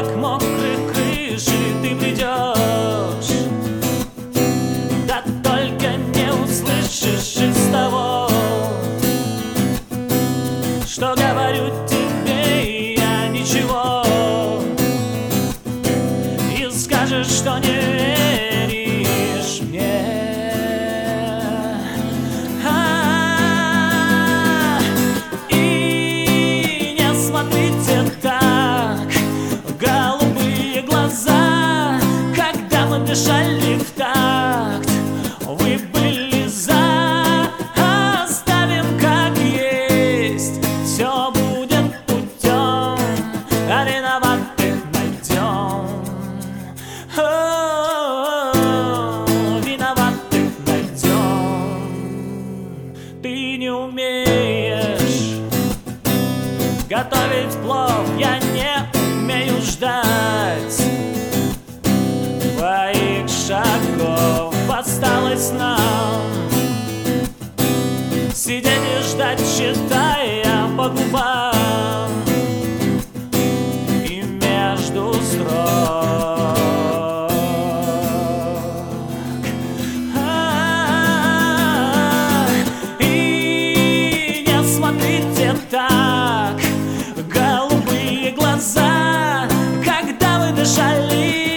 к мокрой крыше ты придешь, да только не услышишь из того, что говорю тебе я ничего, и скажешь, что не веришь мне. И не смотрите так, голубые глаза, когда мы дышали в такт, вы были за. Оставим как есть, все будет путем, а виноватых найдем. Виноватых найдем. Ты не умеешь готовить плов, я не умею ждать твоих шагов. Осталось нам сидеть и ждать, читая по губам и между строк. И не смотрите так, голубые глаза, когда вы дышали